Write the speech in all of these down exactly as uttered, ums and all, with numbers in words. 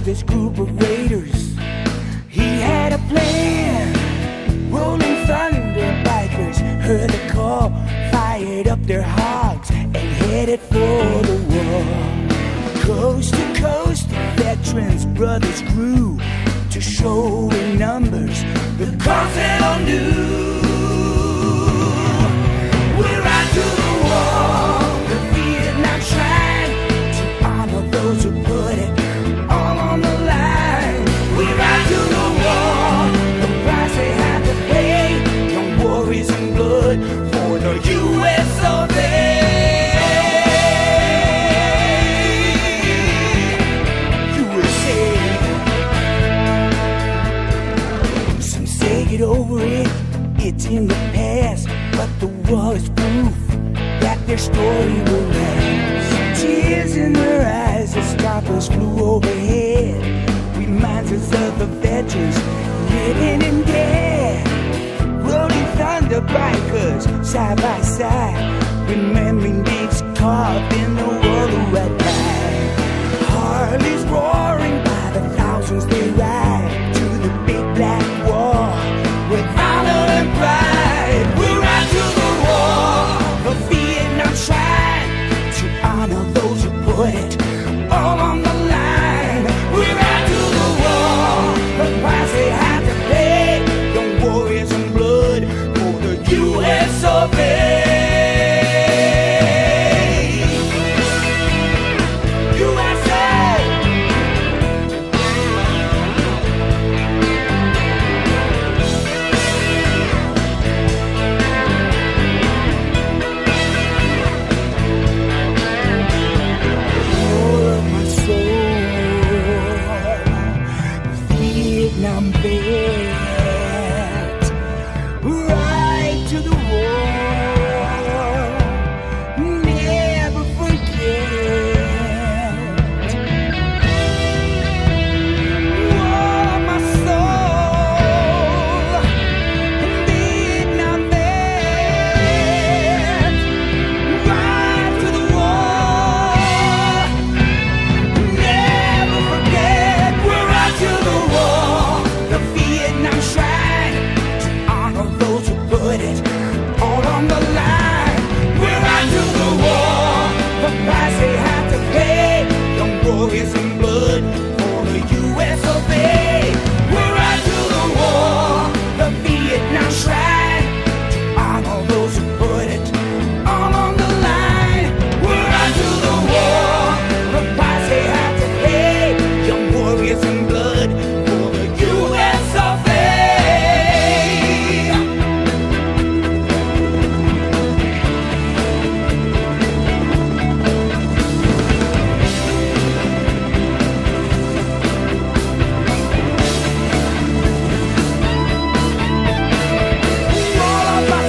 this group of raiders. He had a plan. Rolling thunder bikers heard the call, fired up their hogs and headed for the war. Coast to coast, the veterans' brothers grew to show in numbers the Continental knew. We're out to the war, the Vietnam shrine, to honor those who put it all on the line. We're out to the war, the price they had to pay, young warriors in blood for the U S of A. U S A. Some say get over it, it's in the past, but the war is proof that their story will last. Tears in their eyes as stoppers flew overhead, reminds us of the veterans living in dead. Rolling thunder bikers side by side, remembering deeds carved in the world of red light. Harleys roaring by the thousands they ride to the big black wall with honor and pride. We're out to the war, the Vietnam shrine, to honor those who put it all on the line. We're out to the war, the price they had to pay, young warriors in blood for the U S of A. Vietnam vet, right to the war, never forget. War of my soul, Vietnam vet, right to the war, never forget. We're out to the war, the Vietnam shrine, to honor those who put it all on the line. We're out to the war, the price they had to pay, young warriors in blood for the U S of A. We're out to the war, the Vietnam shrine, to honor those who put it all on the line. We're out to the war, the price they had to pay, young warriors in blood for the U S of A. All of my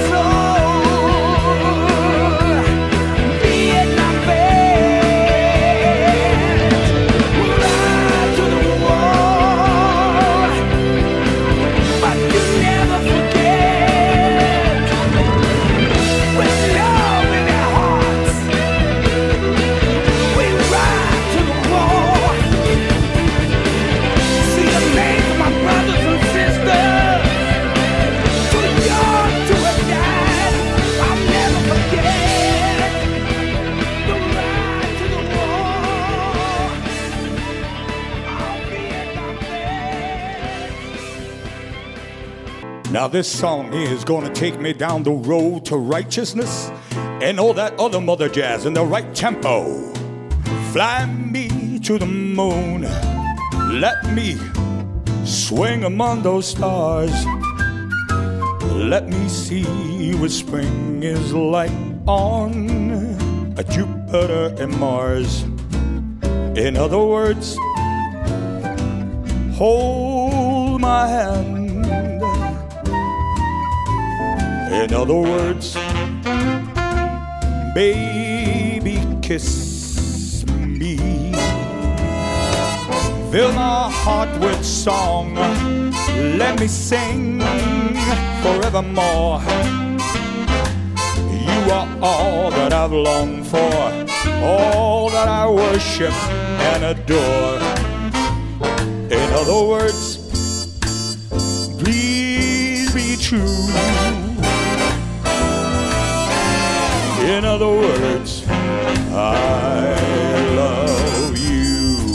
soul, Vietnam vet, we're out to the war, but you never forget. With love in their hearts, we ride to the war. See the names of my brothers and sisters, too young to have died. I'll never forget the ride to the war. I'll be at my Now this song is gonna take me down the road to righteousness and all that other mother jazz in the right tempo. Fly me to the moon, let me swing among those stars. Let me see what spring is like on a Jupiter and Mars. In other words, hold my hand. In other words, baby, kiss me. Fill my heart with song, let me sing forevermore. You are all that I've longed for, all that I worship and adore. In other words, please be true. In other words, I love you.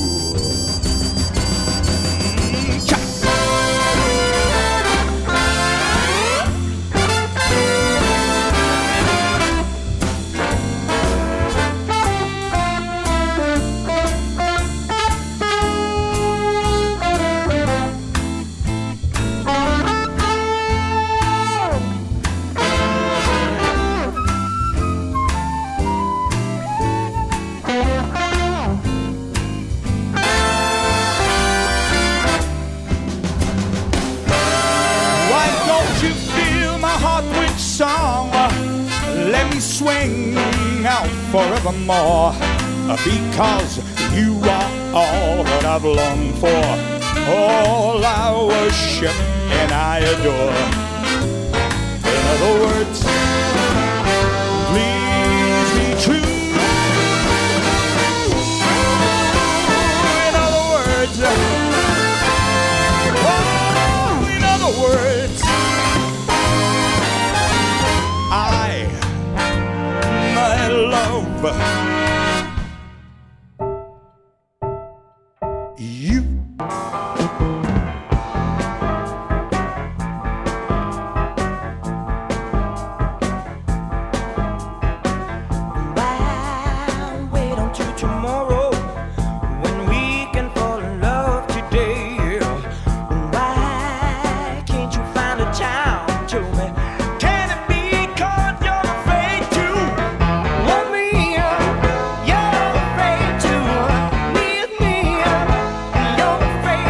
Song, let me swing out forevermore, because you are all that I've longed for, all I worship and I adore. In other words, please be true. In other words, oh, in other words, I, my love, you. Why wait until tomorrow when we can fall in love today? Why can't you find a time to me? Afraid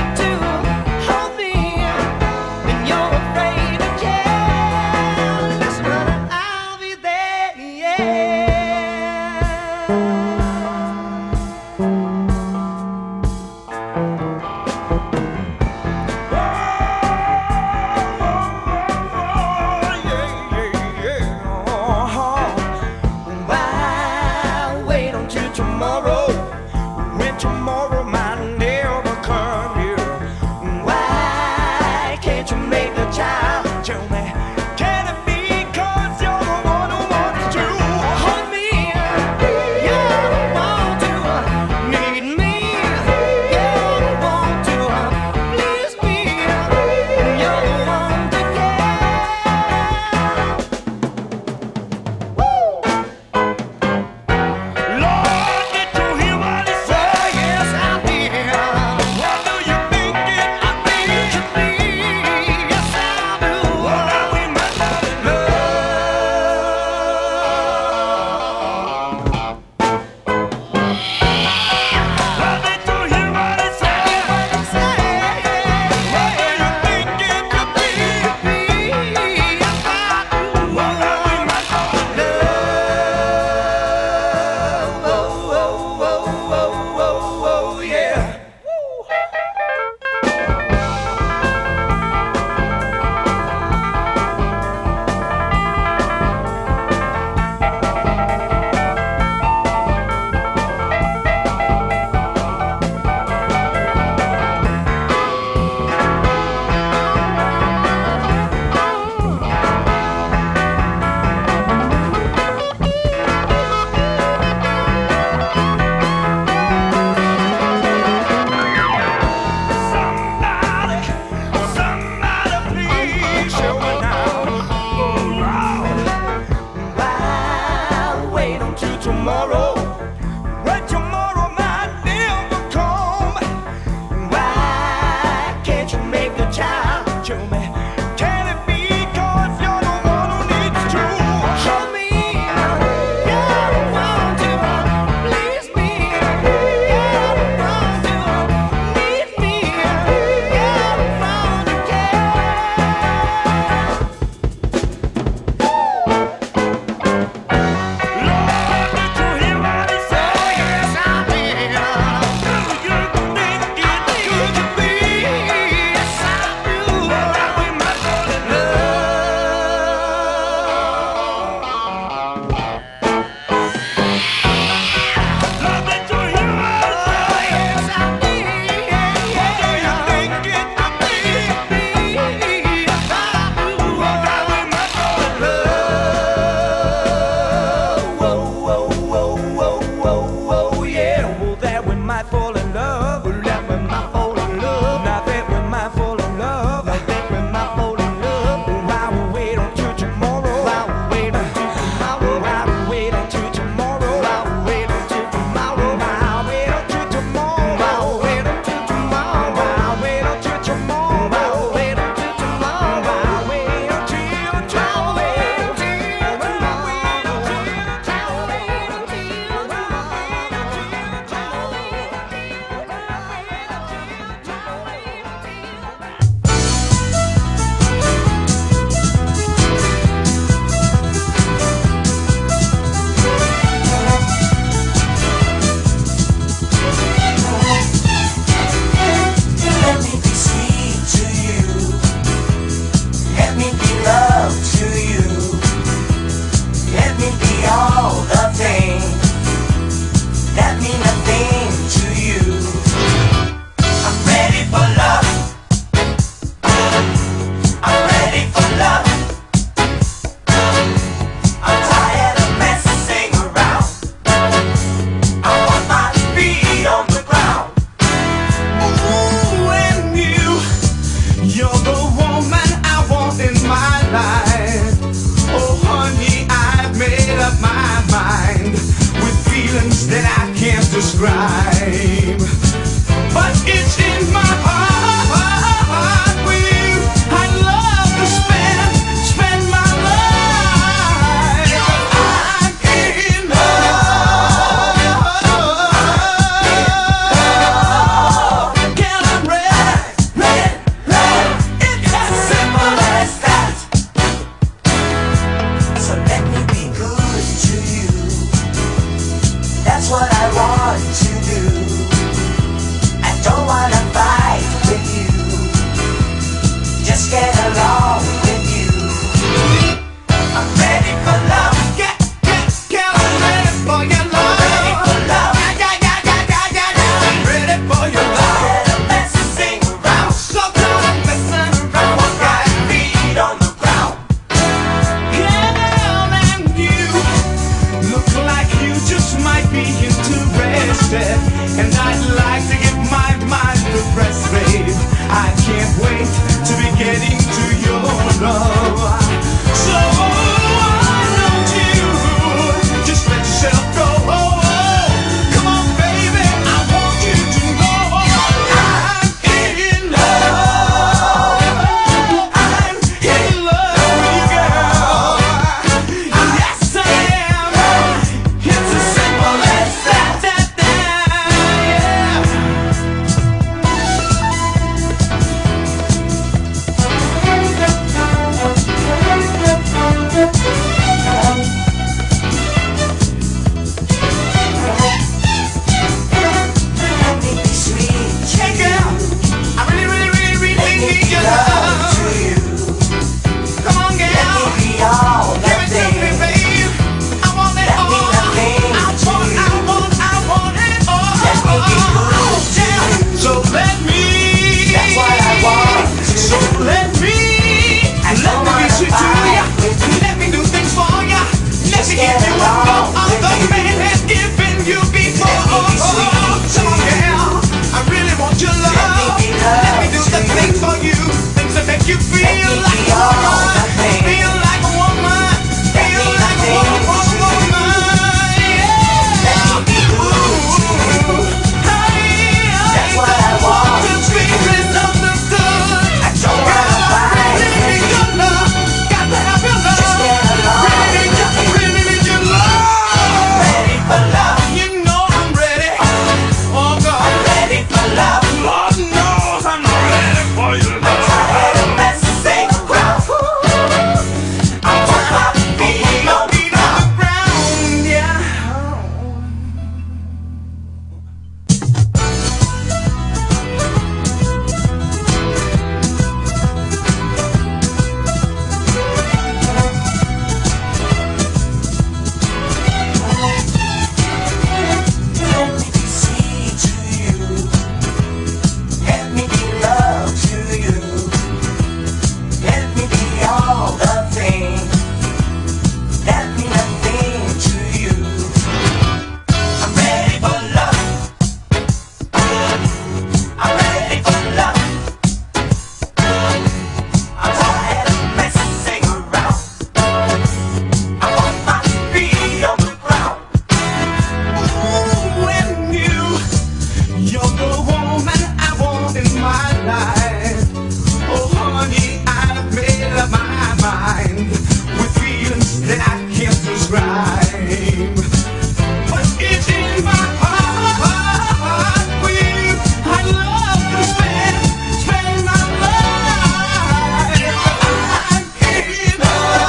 life. Oh, honey, I've made up my mind with feelings that I can't describe. But it's in my heart for you. I love to spend, spend my life. I'm in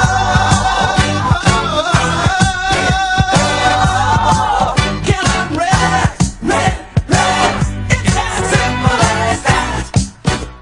love. Can I rest, rest, rest? It's as simple as that.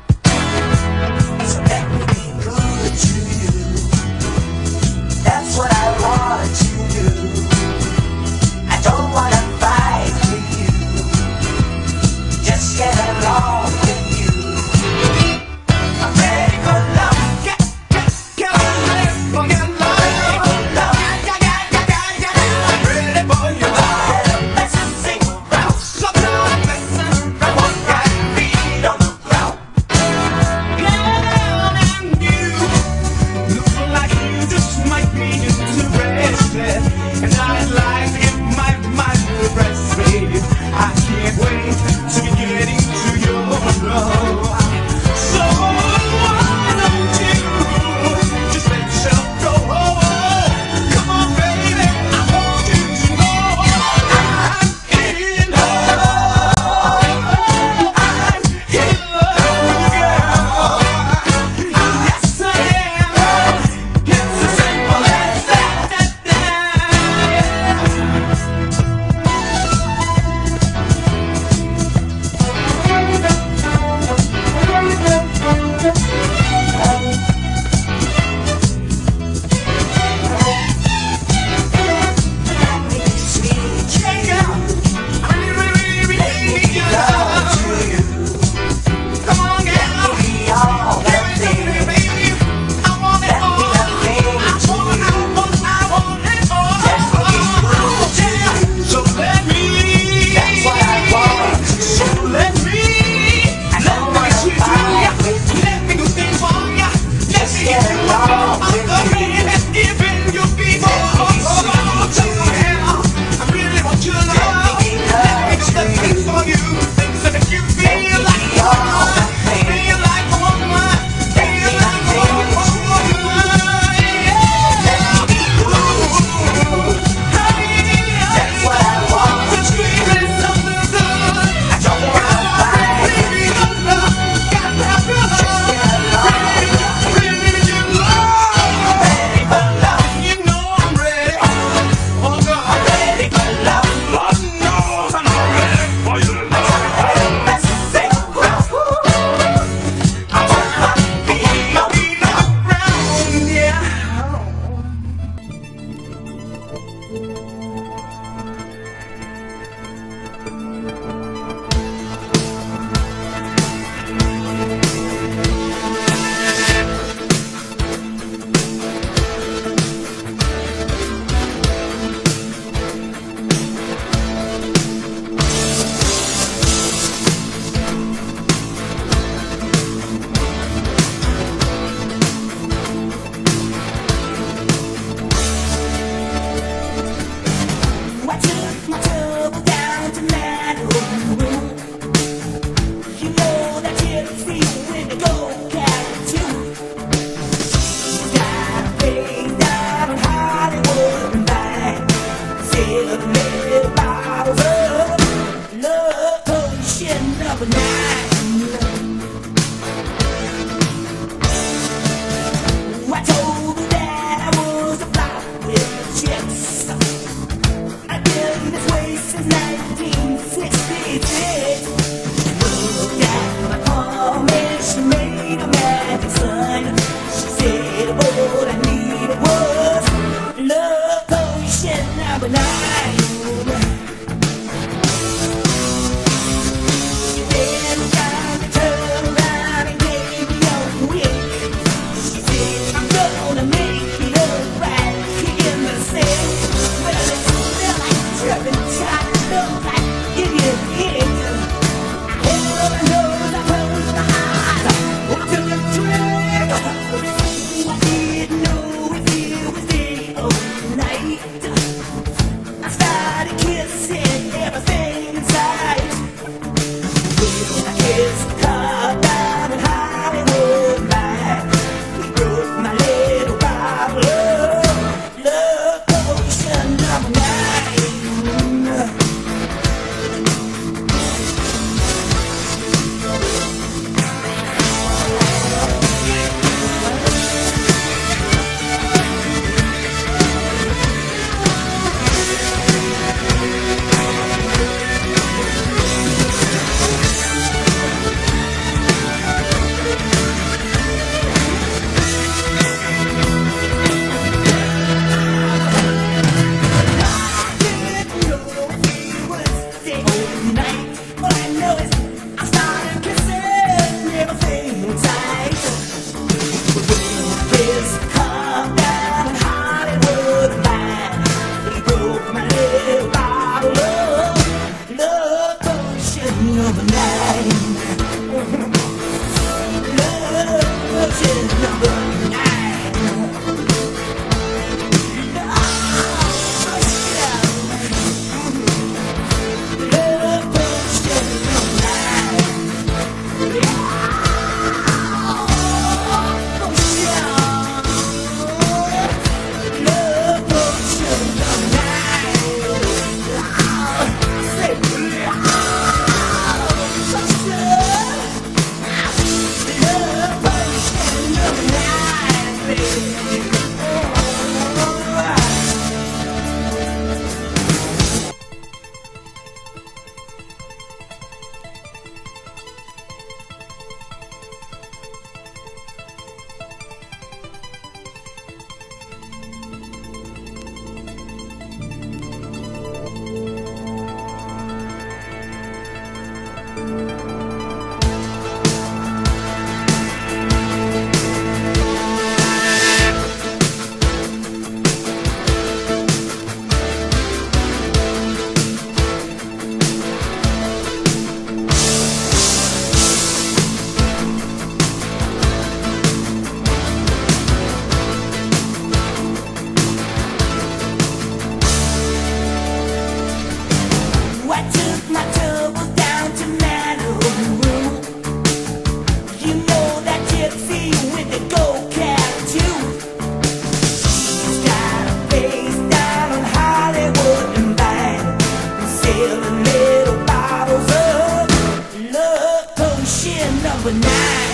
number nine.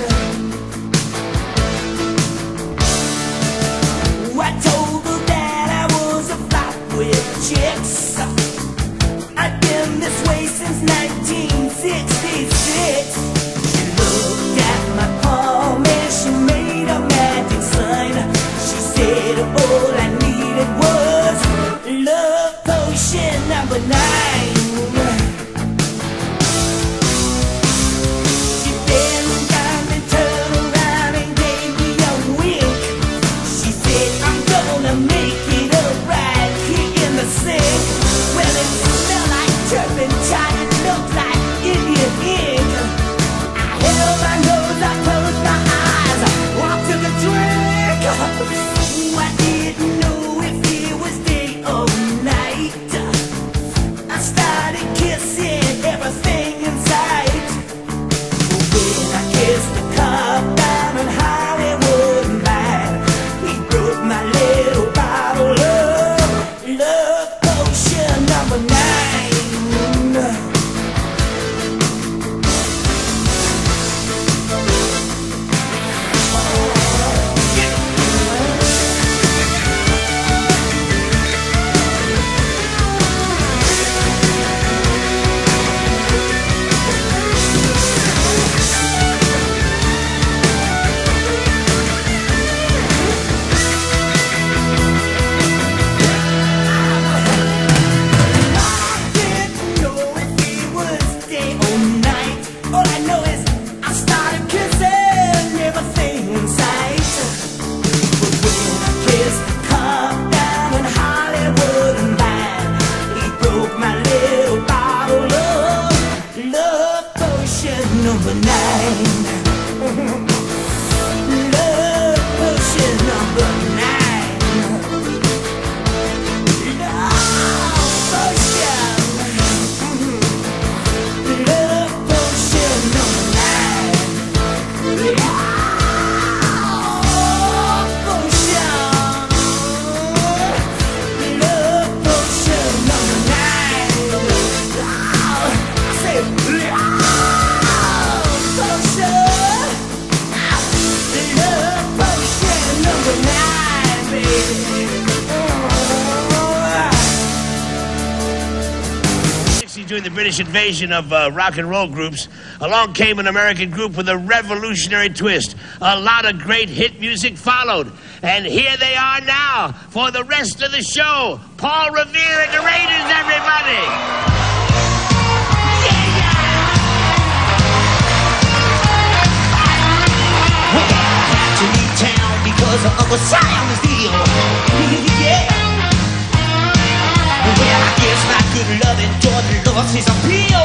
I told her that I was a flop with chicks. I've been this way since nineteen sixty-six. She looked at my palm and she made a magic sign. She said all I needed was love potion number nine. She bent down and turned around and gave me a wink. She said I'm gonna make it up right here in the sink. Well, it smelled like turpentine, it looked like Indian ink. I held my nose, I closed my eyes, walked to the drink. I didn't know if it was day or night. I started kissing everything in sight. When I kissed the cop down in Hollywood and mine, he broke my little bottle of love potion number nine. Number nine. Love potion number nine. Love potion. Love potion number nine. Love potion. Love potion number nine. I say love. During the British invasion of uh, rock and roll groups, along came an American group with a revolutionary twist. A lot of great hit music followed. And here they are now for the rest of the show. Paul Revere and the Raiders, everybody! To leave town because of Uncle Simon's deal. Yeah. Well, I guess my good loving Jordan lost his appeal.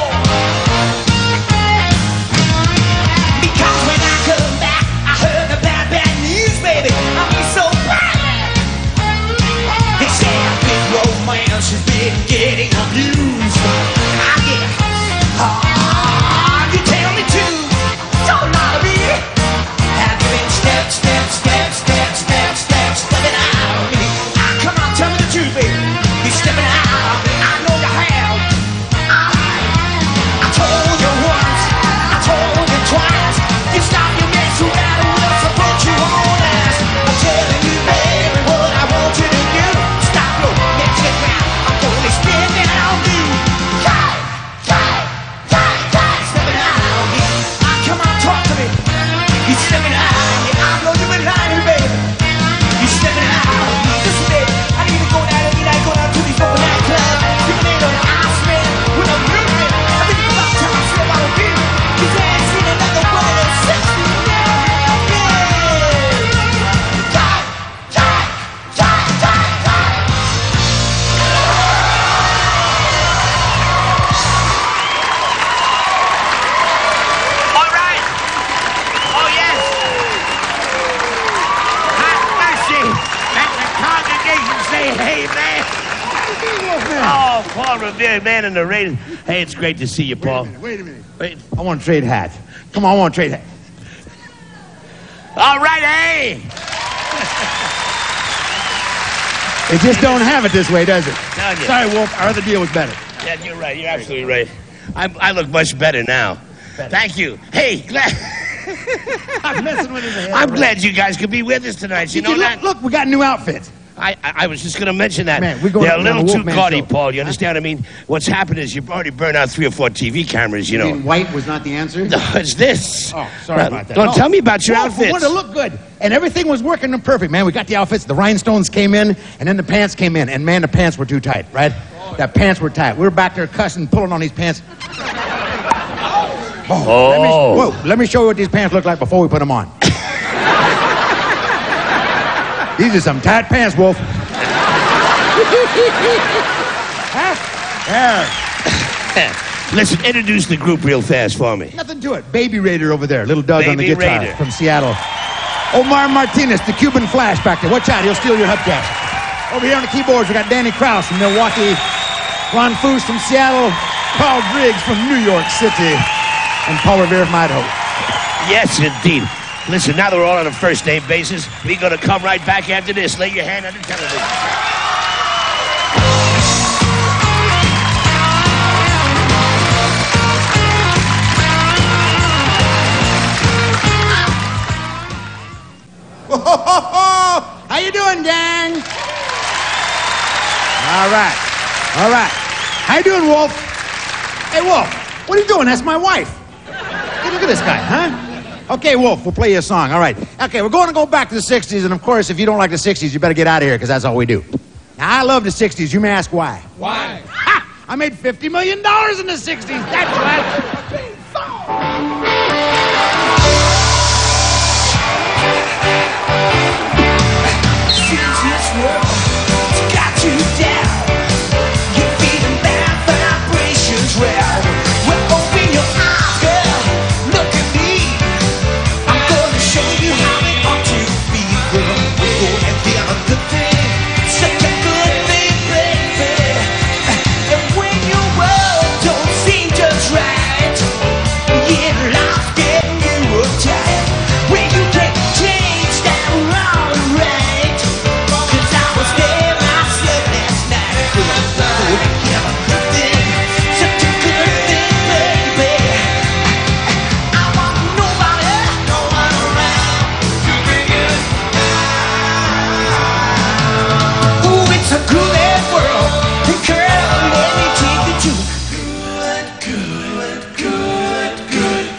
Because when I come back, I heard the bad, bad news, baby. I'm so bad. They say a big romance has been getting abused. I get hard. You tell me to. Don't lie to me. Have you been step, step, step, step, step, step, stepping out on me? Ah, come on, tell me the truth, baby. You stepping out, I know you have. I, I told you once, I told you twice. You stop your mess around and we'll support you on us. I'm telling you, baby, what I want you to do. Stop your mess around, I'm gonna spin it on you. Try, try, try, try, stepping out on me. Ah, come on, talk to me. You stepping out on me, I know you've been lying, baby. You stepping out on me, listen, baby. I need to go down and I go down to these open night clubs. People ain't on the ice, man, with a movement. I think it's about time I slip out of you. His ass seen another one of them sexy. Yeah, yeah. Die, die, die, die, die. All right. Oh, yes. Have mercy. Let the congregation say amen. Oh, Paul Revere, man, and the Raiders. Hey, it's great to see you, Paul. Wait a minute, wait a minute. Wait. I want to trade hats. Come on, I want to trade hats. All right, hey. They just don't have it this way, does it? Telling you. Sorry, Wolf. Our other deal was better. Yeah, you're right. You're absolutely right. I, I look much better now. Thank you. Hey, glad. I'm messing with his head. I'm glad you guys could be with us tonight. You Did know you that? look, look, we got new outfits. I, I I was just going to mention that. Man, we're going They're to a be on little the too Wolfman gaudy, show. Paul. You understand what I mean? What's happened is you've already burned out three or four T V cameras, you know. You mean white was not the answer? No, it's this. Oh, sorry Now, about that. Don't No. tell me about your Well, outfits. We wanted to look good, and everything was working perfect, man. We got the outfits, the rhinestones came in, and then the pants came in, and man, the pants were too tight, right? The pants were tight. We were back there cussing, pulling on these pants. Oh, Oh. Let me, whoa, let me show you what these pants look like before we put them on. These are some tight pants, Wolf. Huh? Yeah. Listen, introduce the group real fast for me. Nothing to it. Baby Raider over there. Little Doug on the Baby guitar Raider. from Seattle. Omar Martinez, the Cuban Flash back there. Watch out, he'll steal your hubcaps. Over here on the keyboards, we got Danny Krause from Milwaukee, Ron Foose from Seattle, Carl Driggs from New York City, and Paul Revere from Idaho. Yes, indeed. Listen, now that we're all on a first-name basis, we're going to come right back after this. Lay your hand on the television. How you doing, gang? All right. All right. How you doing, Wolf? Hey, Wolf, what are you doing? That's my wife. Hey, look at this guy, huh? Okay, Wolf, we'll play you a song. All right. Okay, we're going to go back to the sixties, and of course, if you don't like the sixties, you better get out of here, because that's all we do. Now, I love the sixties. You may ask why. Why? Ha! I made fifty million dollars in the sixties. That's right. Since this world got you down, you're feeling bad vibrations. Well, well, open your eyes, girl. Look at me. I'm gonna show you how it ought to be, girl. Go and feel a good thing, such a good thing, baby. And when your world don't seem just right, yeah, life's getting you uptight. When you can't change that wrong right. 'Cause I was there myself last night. Girl, go and feel a good thing, such a good thing, baby. I want nobody, no one around to bring it down. Ooh, it's a good world, and girl, let me take you to good, good, good, good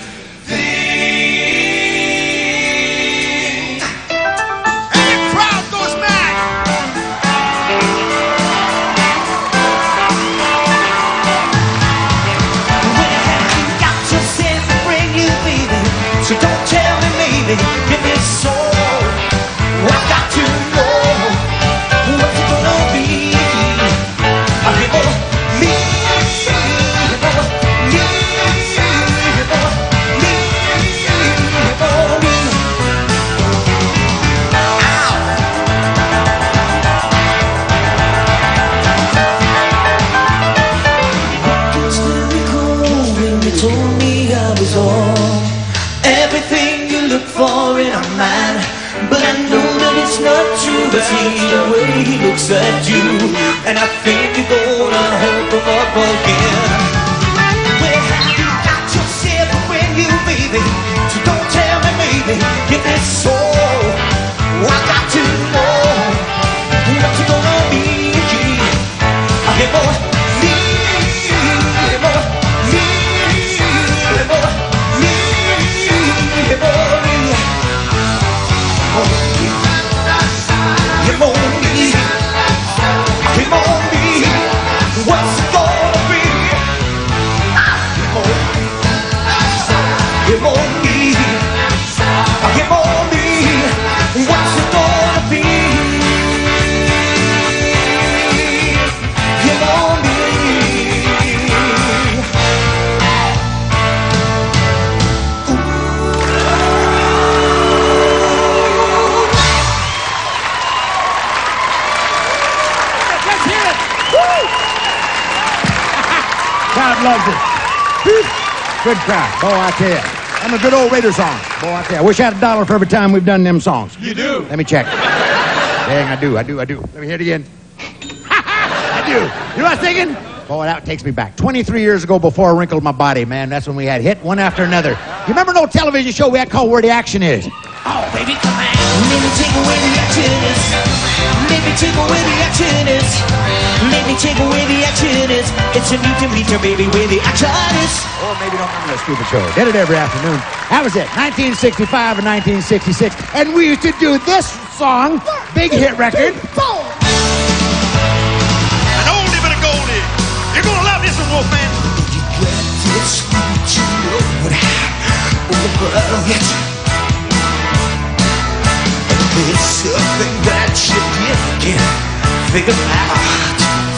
thing. Hey, crowd goes mad. Well, you got yourself a brand new baby, so don't tell me maybe if it's so. I got to know what's it gonna be. I give up me, give up me, give up me, give up me. Still recall when you told me I was all everything you look for in a man, but I know that it's not true. I see the way he looks at you, and I think you're gonna help him up again. Well, have you got yourself a brand new baby? So don't tell me maybe if it's so. I got to know what's it gonna be. I get more. What's it gonna be? You know me. Let's hear it. Woo! Crowd loves it. Whew. Good crowd. Boy, I tell you. I'm a good old Raider song. Boy, I tell you. I wish I had a dollar for every time we've done them songs. You do. Let me check. Dang, I do, I do, I do. Let me hear it again. I do. You know what I'm thinking? Boy, that takes me back. twenty-three years ago, before I wrinkled my body, man, that's when we had hit one after another. You remember an old television show we had called Where the Action Is? Oh, baby, come on. Let me take away the action is. Let me take away the action is. Let me take away the action is. It's a need to meet your baby where the action is. Or maybe don't remember that stupid show. Did it every afternoon. That was it. nineteen sixty-five and nineteen sixty-six. And we used to do this song, big hit record. An oldie but a goldie. You're gonna love this one, Wolfman. You got this sweet road over it. It's something that you didn't figure out.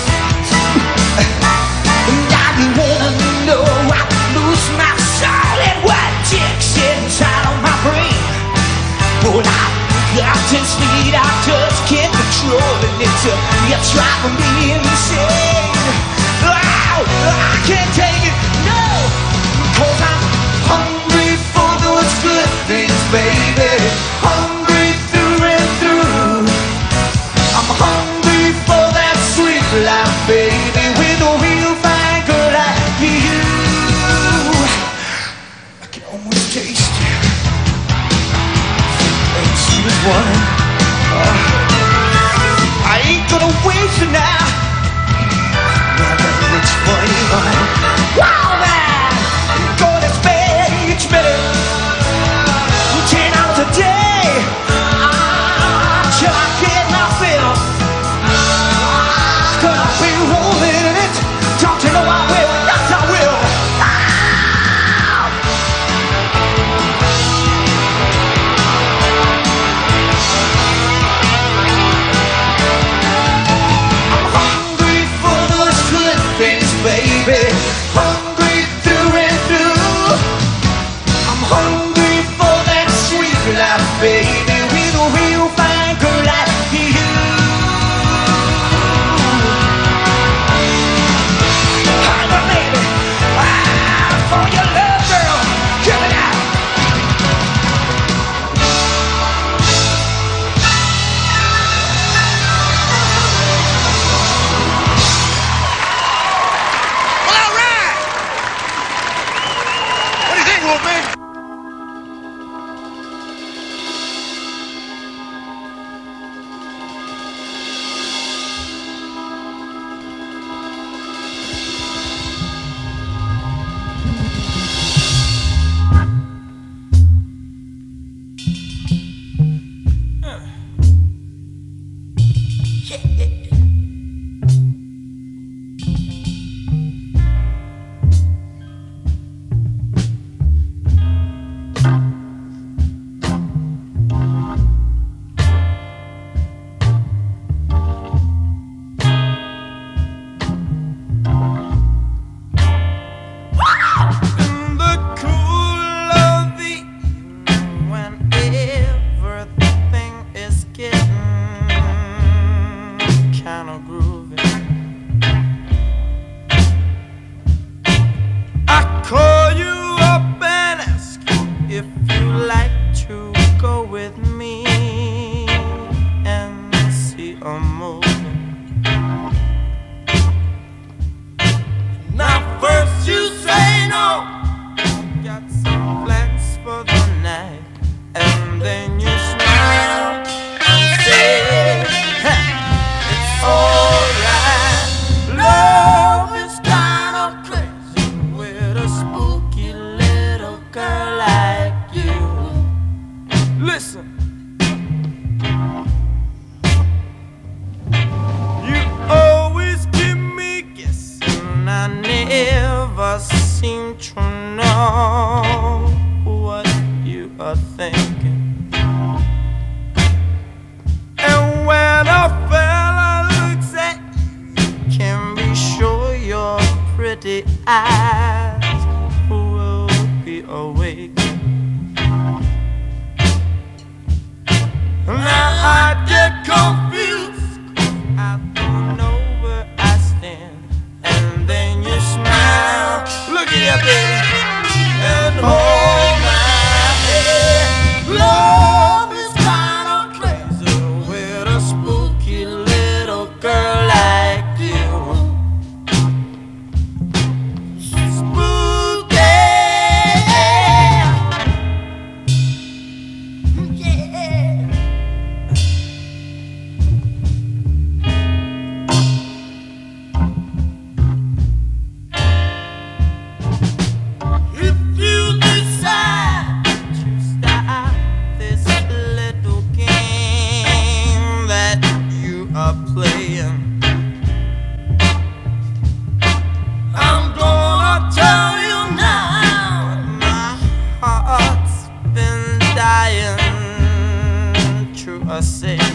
And I wanna know, I lose my soul and what ticks inside of my brain. But I've got this need, I just can't control it. It's, uh, it's driving me insane. Oh, I can't take it, no, 'cause I'm hungry for those good things, baby. Hungry through and through. I'm hungry for that sweet life, baby, with a real fine girl like you. I can almost taste you. Ain't sweet as wine. Uh, I ain't gonna waste it now. I got a rich funny mind. Wow, man! God, it's bad, it's better. Ten hours a day. Ah, till I get my fill. Gonna be rolling in it. Don't you know I will? Yes, I will. I'm hungry for those good things, baby. Hungry through and through. I'm hungry for that sweet life, baby, with a real fine girl like you. I'm a baby, ah, for your love, girl. Give it out. Well, all right. What do you think, Wolfman? In the cool of the evening, when everything is getting kind of groovy, I call you up and ask you if you like to go with me and see a movie. Now first you say no, got some plans for the night, and then you smile and say, "Hey, it's alright." Love is kind of crazy with a spooky little girl like you. Listen. You always keep me guessing. I never seem to know what you are thinking. And when a fella looks at you, you can be sure your pretty eyes will be awake. Now I get confused, I don't know where I stand. And then you smile, look here, baby, and hold my hand. Love is kind of crazy with a spooky little girl like you. I say.